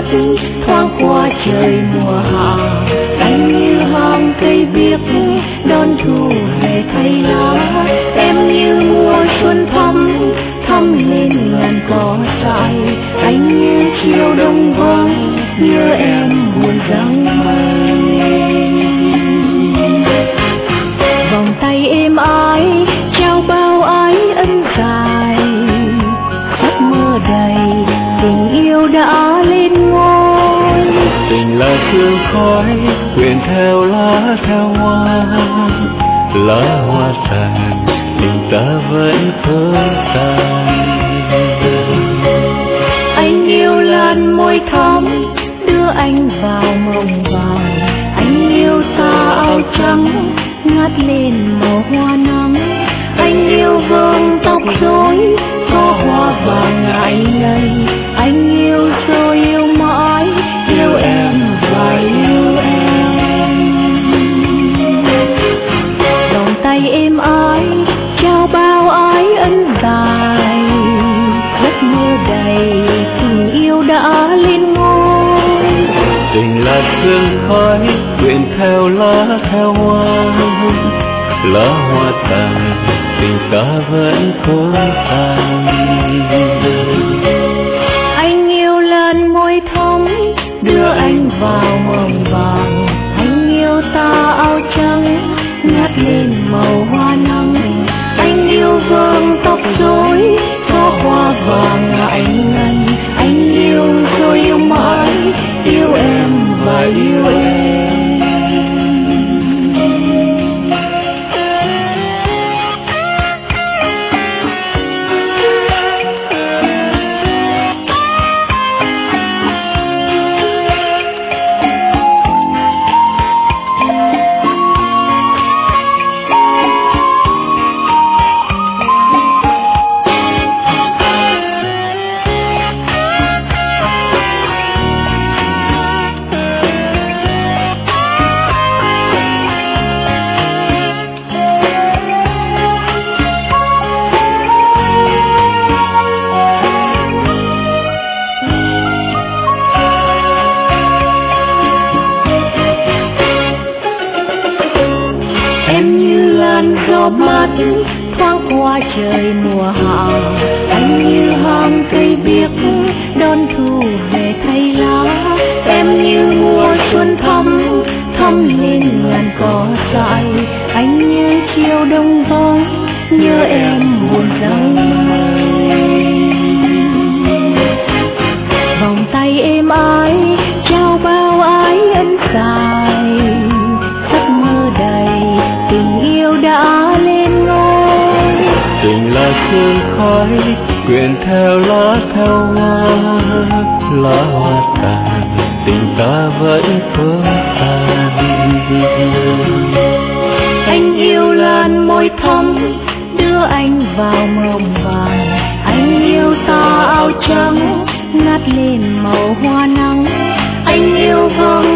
thoáng qua trời mùa hạ. Anh như hàng cây biếc đón thu về thay lá, em như mùa xuân thắm lên ngàn cỏ dại. Anh như chiều đông vắng nhớ em buồn giăng mây. Vòng tay êm ái trao bao ái ân dài, giấc mơ đầy tình yêu đã lên ngôi. Tình là sương khói quyện theo lá theo hoa, lá hoa tàn tình ta vẫn thơ tàn. Anh yêu làn môi thắm đưa anh vào mộng vàng. Anh yêu ta áo trắng ngát lên màu hoa nắng. Anh yêu vương tóc rối có hoa vàng ngại ngần. Anh yêu rồi yêu mãi, yêu em và yêu em. Vòng tay êm ái trao bao ái ân dài, giấc mơ đầy tình yêu đã lên ngôi. Tình là sương khói quyện theo lá theo hoa, lá hoa tàn tình ta vẫn không tàn. Anh yêu lần môi thắm đưa anh vào mộng vàng. Anh yêu ta áo trắng ngát lên màu hoa nắng. Anh yêu vương tóc rối có hoa vàng ngại ngần. Anh yêu rồi yêu mãi, yêu em và yêu em. Em như làn gió mát thoáng qua trời mùa hạ. Anh như hàng cây biếc đón thu về thay lá. Em như mùa xuân thắm lên ngàn cỏ dại. Anh như chiều đông vắng nhớ em buồn giăng mây. Vòng tay êm ái trao bao ái ân dài, giấc mơ đầy tình yêu đã lên ngôi. Tình là sương khói quyện theo lá theo hoa, lá hoa tàn tình ta vẫn không tàn. Anh yêu làn môi thắm đưa anh vào mộng vàng. Anh yêu ta áo trắng ngát lên màu hoa nắng. Anh yêu vương